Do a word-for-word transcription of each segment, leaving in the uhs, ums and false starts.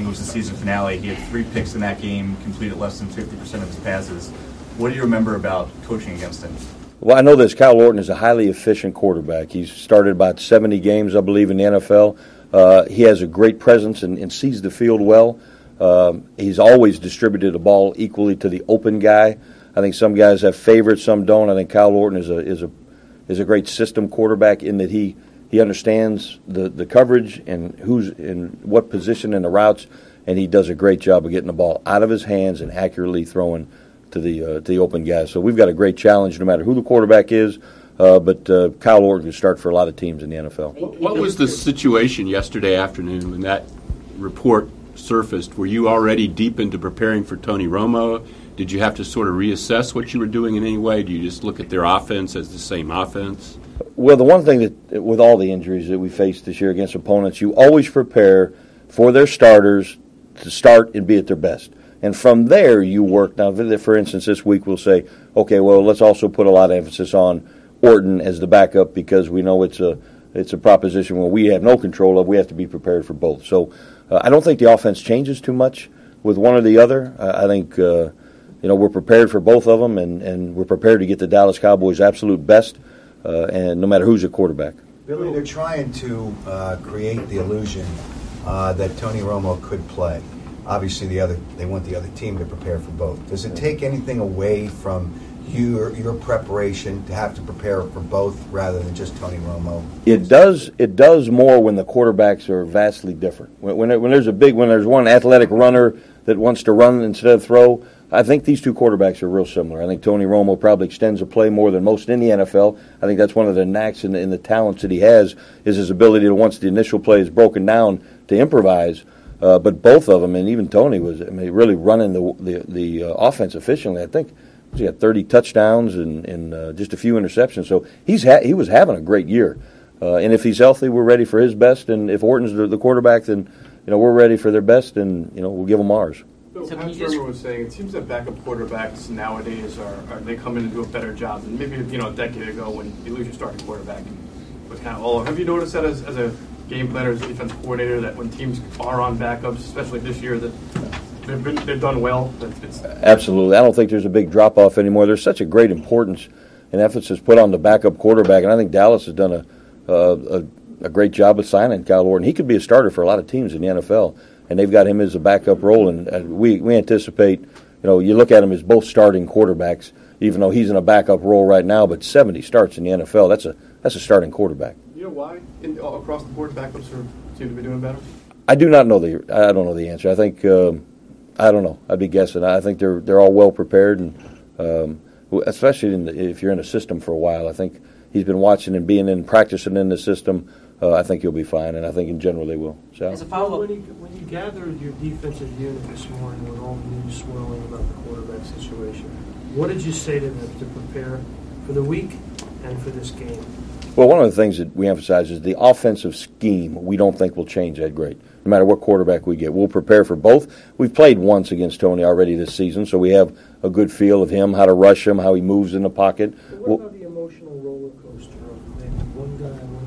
Eagles' season finale. He had three picks in that game, completed less than fifty percent of his passes. What do you remember about coaching against him? Well, I know this. Kyle Orton is a highly efficient quarterback. He's started about seventy games, I believe, in the N F L. Uh, he has a great presence and, and sees the field well. Um, he's always distributed the ball equally to the open guy. I think some guys have favorites, some don't. I think Kyle Orton is a is a is a great system quarterback in that he, he understands the, the coverage and who's in what position in the routes, and he does a great job of getting the ball out of his hands and accurately throwing to the uh, to the open guys. So we've got a great challenge no matter who the quarterback is. Uh, but uh, Kyle Orton can start for a lot of teams in the N F L. What was the situation yesterday afternoon when that report surfaced? Were you already deep into preparing for Tony Romo? Did you have to sort of reassess what you were doing in any way? Do you just look at their offense as the same offense? Well, the one thing that, with all the injuries that we faced this year against opponents, you always prepare for their starters to start and be at their best. And from there, you work. Now, for instance, this week we'll say, okay, well, let's also put a lot of emphasis on Orton as the backup because we know it's a it's a proposition where we have no control of. We have to be prepared for both. So uh, I don't think the offense changes too much with one or the other. Uh, I think uh, you know we're prepared for both of them, and, and we're prepared to get the Dallas Cowboys' absolute best, uh, and no matter who's a quarterback. Billy, they're trying to uh, create the illusion uh, that Tony Romo could play. Obviously, the other they want the other team to prepare for both. Does it take anything away from your your preparation to have to prepare for both rather than just Tony Romo? It does. It does more when the quarterbacks are vastly different. When when, when there's a big when there's one athletic runner that wants to run instead of throw. I think these two quarterbacks are real similar. I think Tony Romo probably extends a play more than most in the N F L. I think that's one of the knacks and the, and the talents that he has is his ability to, once the initial play is broken down, to improvise. Uh, but both of them, and even Tony, was I mean, really running the the, the uh, offense efficiently. I think he got thirty touchdowns and, and uh, just a few interceptions. So he's ha- he was having a great year. Uh, and if he's healthy, we're ready for his best. And if Orton's the, the quarterback, then you know we're ready for their best, and you know we'll give them ours. So Hans Vermer was saying it seems that backup quarterbacks nowadays are, are they come in and do a better job than maybe you know a decade ago when you lose your starting quarterback and was kind of all. Have you noticed that as, as a game planner, as a defense coordinator, that when teams are on backups, especially this year, that they've been they've done well? That it's Absolutely, I don't think there's a big drop off anymore. There's such a great importance and emphasis put on the backup quarterback, and I think Dallas has done a a, a great job of signing Kyle Orton. He could be a starter for a lot of teams in the N F L. And they've got him as a backup role, and uh, we we anticipate, you know, you look at him as both starting quarterbacks, even though he's in a backup role right now. But seventy starts in the N F L. That's a that's a starting quarterback. You know why in, uh, across the board backups are, seem to be doing better? I do not know the I don't know the answer. I think um, I don't know. I'd be guessing. I think they're they're all well prepared, and um, especially in the, if you're in a system for a while. I think he's been watching and being in practicing in the system. Uh, I think he'll be fine, and I think in general they will. So. As a follow-up, when you, when you gathered your defensive unit this morning with all the news swirling about the quarterback situation, what did you say to them to prepare for the week and for this game? Well, one of the things that we emphasize is the offensive scheme we don't think will change that great, no matter what quarterback we get. We'll prepare for both. We've played once against Tony already this season, so we have a good feel of him, how to rush him, how he moves in the pocket. But what about the emotional roller coaster of maybe one guy, one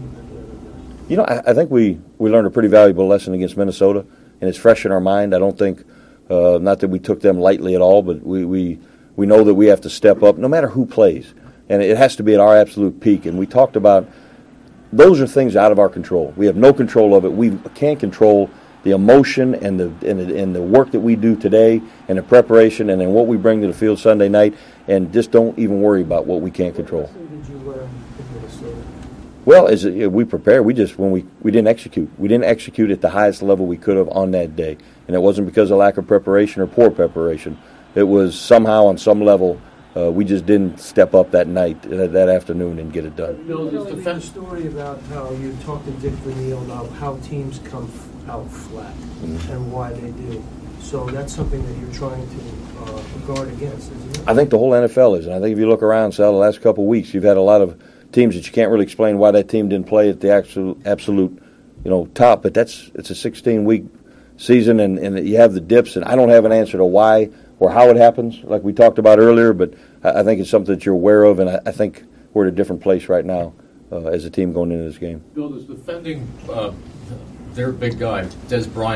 You know, I, I think we, we learned a pretty valuable lesson against Minnesota, and it's fresh in our mind. I don't think, uh, not that we took them lightly at all, but we, we, we know that we have to step up no matter who plays. And it has to be at our absolute peak. And we talked about those are things out of our control. We have no control of it. We can't control the emotion and the, and the, and the work that we do today and the preparation and then what we bring to the field Sunday night, and just don't even worry about what we can't control. What lesson did you learn in Minnesota? Well, as we prepare, we just when we, we didn't execute. We didn't execute at the highest level we could have on that day, and it wasn't because of lack of preparation or poor preparation. It was somehow on some level uh, we just didn't step up that night, uh, that afternoon, and get it done. Bill, there's a defense story about how you talked to Dick Vermeil about how teams come out flat mm-hmm. and why they do. So that's something that you're trying to uh, guard against, isn't it? I think the whole N F L is, and I think if you look around, Sal, the last couple of weeks, you've had a lot of teams that you can't really explain why that team didn't play at the absolute, absolute, you know, top. But that's it's a sixteen-week season, and, and you have the dips. And I don't have an answer to why or how it happens, like we talked about earlier. But I, I think it's something that you're aware of, and I, I think we're at a different place right now uh, as a team going into this game. Bill, is defending uh, their big guy, Des Bryant,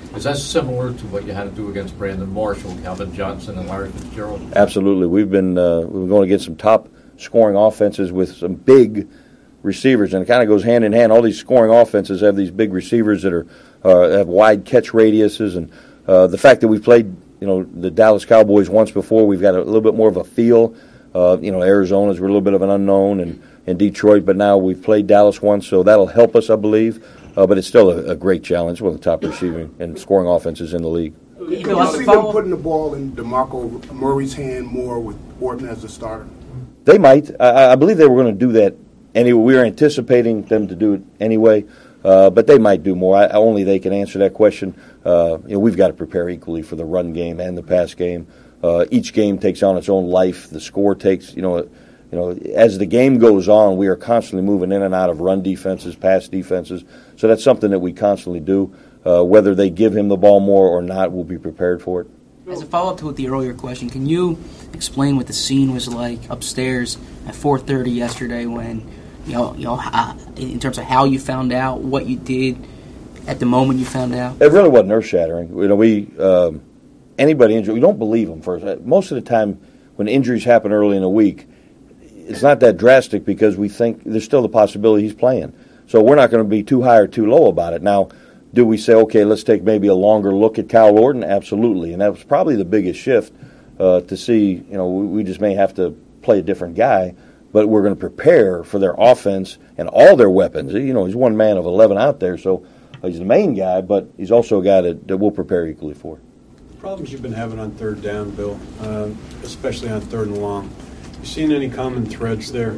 Is that similar to what you had to do against Brandon Marshall, Calvin Johnson, and Larry Fitzgerald? Absolutely. We've been uh, we've been going against some top scoring offenses with some big receivers, and it kind of goes hand in hand. All these scoring offenses have these big receivers that are uh, have wide catch radiuses, and uh, the fact that we've played, you know, the Dallas Cowboys once before, we've got a little bit more of a feel. Uh, you know, Arizona's we're a little bit of an unknown, and, and Detroit, but now we've played Dallas once, so that'll help us, I believe. Uh, but it's still a, a great challenge. One of the top receiving and scoring offenses in the league. Can you see them putting the ball in DeMarco Murray's hand more with Orton as the starter? They might. I, I believe they were going to do that anyway. We were anticipating them to do it anyway, uh, but they might do more. I, only they can answer that question. Uh, you know, we've got to prepare equally for the run game and the pass game. Uh, each game takes on its own life. The score takes, you know, you know, as the game goes on, we are constantly moving in and out of run defenses, pass defenses. So that's something that we constantly do. Uh, whether they give him the ball more or not, we'll be prepared for it. As a follow-up to the earlier question, can you explain what the scene was like upstairs at four thirty yesterday when, you know, you know, in terms of how you found out, what you did at the moment you found out? It really wasn't earth-shattering. You know, we um, anybody injured, we don't believe them first. Most of the time, when injuries happen early in the week, it's not that drastic because we think there's still the possibility he's playing. So we're not going to be too high or too low about it. Now, do we say, okay, let's take maybe a longer look at Kyle Orton? Absolutely. And that was probably the biggest shift uh, to see, you know, we, we just may have to play a different guy, but we're going to prepare for their offense and all their weapons. You know, he's one man of eleven out there, so he's the main guy, but he's also a guy that, that we'll prepare equally for. Problems you've been having on third down, Bill, uh, especially on third and long. You seen any common threads there?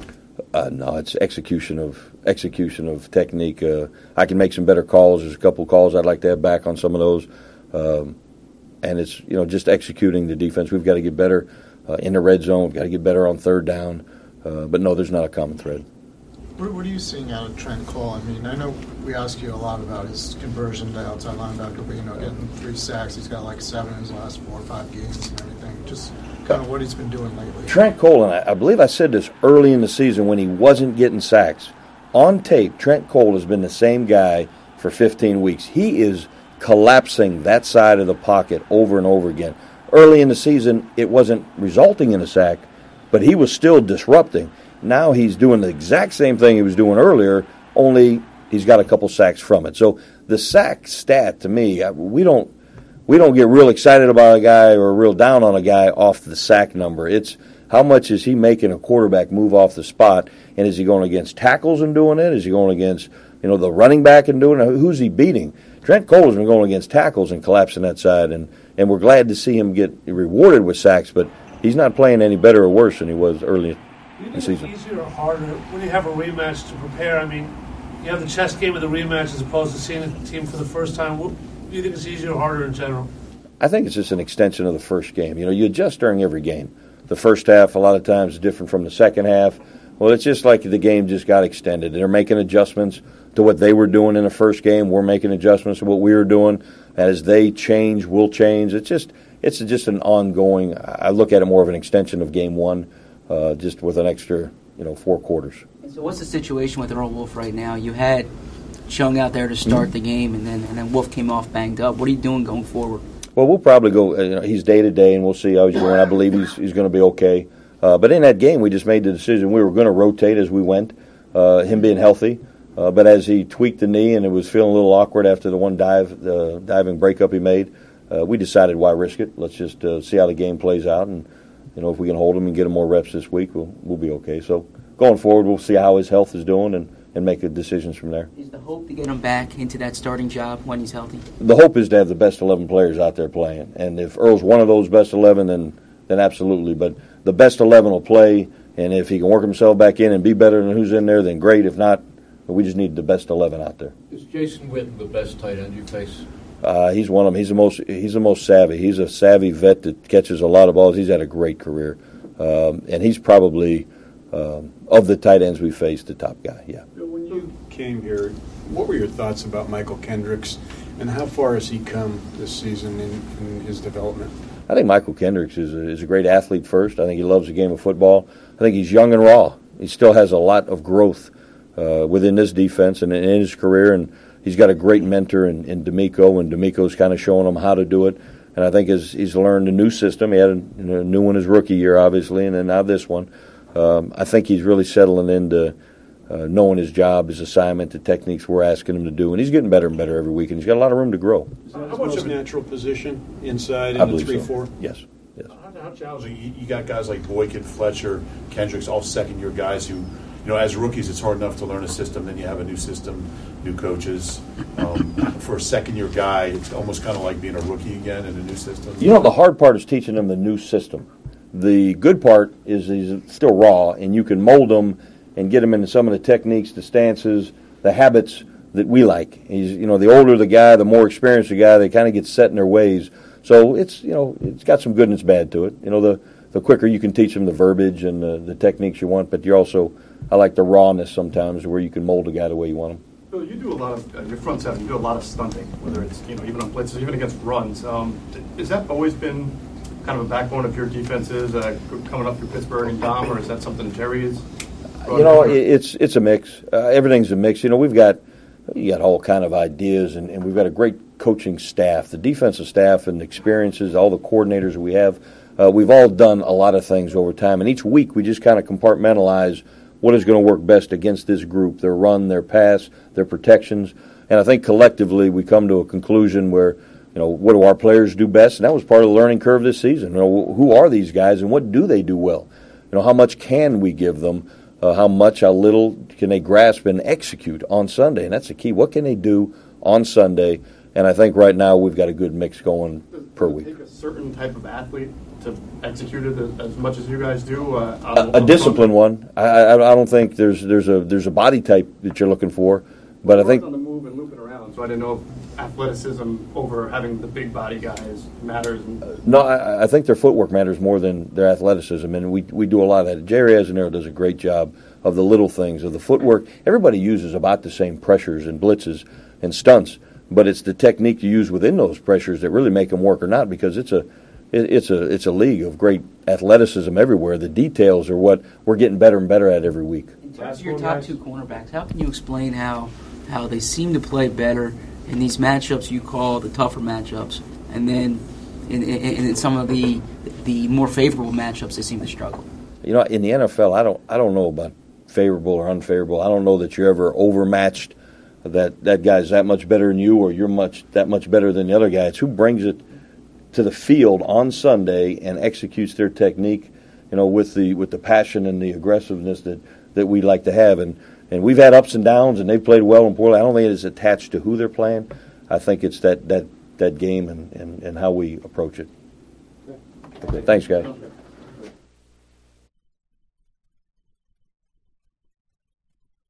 Uh, no, it's execution of execution of technique. Uh, I can make some better calls. There's a couple of calls I'd like to have back on some of those, um, and it's you know just executing the defense. We've got to get better uh, in the red zone. We've got to get better on third down. Uh, but no, there's not a common thread. What, what are you seeing out of Trent Cole? I mean, I know we ask you a lot about his conversion to outside linebacker, but you know, getting three sacks. He's got like seven in his last four or five games and everything. Just kind of what he's been doing lately. Trent Cole, and I, I believe I said this early in the season when he wasn't getting sacks. On tape, Trent Cole has been the same guy for fifteen weeks. He is collapsing that side of the pocket over and over again. Early in the season, it wasn't resulting in a sack, but he was still disrupting. Now he's doing the exact same thing he was doing earlier, only he's got a couple sacks from it. So the sack stat, to me, we don't we don't get real excited about a guy or real down on a guy off the sack number. It's how much is he making a quarterback move off the spot, and is he going against tackles and doing it? Is he going against, you know, the running back and doing it? Who's he beating? Trent Cole has been going against tackles and collapsing that side, and, and we're glad to see him get rewarded with sacks, but he's not playing any better or worse than he was early in the season. Is it easier or harder when you have a rematch to prepare? I mean, you have the chess game of the rematch as opposed to seeing the team for the first time. What, do you think it's easier or harder in general? I think it's just an extension of the first game. You know, you adjust during every game. The first half, a lot of times, is different from the second half. Well, it's just like the game just got extended. They're making adjustments to what they were doing in the first game. We're making adjustments to what we were doing. As they change, we'll change. It's just it's just an ongoing. I look at it more of an extension of game one, uh, just with an extra, you know, four quarters. So what's the situation with Earl Wolff right now? You had Chung out there to start mm-hmm. the game, and then and then Wolff came off banged up. What are you doing going forward? Well, we'll probably go. You know, he's day to day, and we'll see how he's doing. I believe he's he's going to be okay. Uh, but in that game, we just made the decision we were going to rotate as we went. Uh, him being healthy, uh, but as he tweaked the knee and it was feeling a little awkward after the one dive, the diving breakup he made, uh, we decided why risk it. Let's just uh, see how the game plays out, and you know if we can hold him and get him more reps this week, we'll we'll be okay. So going forward, we'll see how his health is doing and. and make the decisions from there. Is the hope to get him back into that starting job when he's healthy? The hope is to have the best eleven players out there playing. And if Earl's one of those best eleven, then then absolutely. But the best eleven will play, and if he can work himself back in and be better than who's in there, then great. If not, we just need the best eleven out there. Is Jason Witten the best tight end you face? Uh, he's one of them. He's the most. He's the most savvy. He's a savvy vet that catches a lot of balls. He's had a great career, um, and he's probably um, of the tight ends we faced the top guy. Yeah. When you came here, what were your thoughts about Michael Kendricks, and how far has he come this season in, in his development? I think Michael Kendricks is a, is a great athlete first. I think he loves the game of football. I think he's young and raw. He still has a lot of growth uh, within this defense and in his career, and he's got a great mentor in, in D'Amico, and D'Amico's kind of showing him how to do it. And I think as he's learned a new system, he had a, a new one his rookie year, obviously, and then now this one. Um, I think he's really settling into uh, knowing his job, his assignment, the techniques we're asking him to do, and he's getting better and better every week, and he's got a lot of room to grow. Is that his most natural position inside I in the believe three so. four? Yes. Yes. How challenging? You, you got guys like Boykin, Fletcher, Kendricks, all second-year guys who, you know, as rookies, it's hard enough to learn a system. Then you have a new system, new coaches. Um, for a second-year guy, it's almost kind of like being a rookie again in a new system. You know, the hard part is teaching them the new system. The good part is he's still raw, and you can mold them and get them into some of the techniques, the stances, the habits that we like. He's, you know, the older the guy, the more experienced the guy, they kind of get set in their ways. So it's, you know, it's got some good and it's bad to it. You know, the, the quicker you can teach them the verbiage and the, the techniques you want, but you also, I like the rawness sometimes where you can mold a guy the way you want him. Bill, you do a lot of, uh, your front seven, you do a lot of stunting, whether it's, you know, even on blitzes, even against runs. Um, has that always been kind of a backbone of your defenses uh, coming up through Pittsburgh and Dom, or is that something Jerry is? You know, it, it's it's a mix. Uh, everything's a mix. You know, we've got, you got all kind of ideas, and, and we've got a great coaching staff, the defensive staff and the experiences, all the coordinators we have. Uh, we've all done a lot of things over time, and each week we just kind of compartmentalize what is going to work best against this group, their run, their pass, their protections. And I think collectively we come to a conclusion where, you know, what do our players do best? And that was part of the learning curve this season. You know, who are these guys and what do they do well? You know, how much can we give them? Uh, how much, how little can they grasp and execute on Sunday? And that's the key. What can they do on Sunday? And I think right now we've got a good mix going Does, per does it week. take a certain type of athlete to execute it as, as much as you guys do? Uh, on, A, a on disciplined one. I, I I don't think there's there's a there's a body type that you're looking for, but I think on the move and looping around, so I didn't know if athleticism over having the big body guys matters. And, no, I, I think their footwork matters more than their athleticism, and we we do a lot of that. Jerry Azanero does a great job of the little things, of the footwork. Everybody uses about the same pressures and blitzes and stunts, but it's the technique you use within those pressures that really make them work or not, because it's a it, it's a it's a league of great athleticism everywhere. The details are what we're getting better and better at every week. In terms of your top two cornerbacks, how can you explain how how they seem to play better in these matchups you call the tougher matchups, and then in, in, in some of the the more favorable matchups they seem to struggle? You know, in the N F L, I don't I don't know about favorable or unfavorable. I don't know that you're ever overmatched, that that guy's that much better than you or you're much that much better than the other guy. It's who brings it to the field on Sunday and executes their technique, you know, with the with the passion and the aggressiveness that, that we like to have. And, and we've had ups and downs, and they've played well and poorly. I don't think it's attached to who they're playing. I think it's that, that, that game and, and, and how we approach it. Okay. Thanks, guys.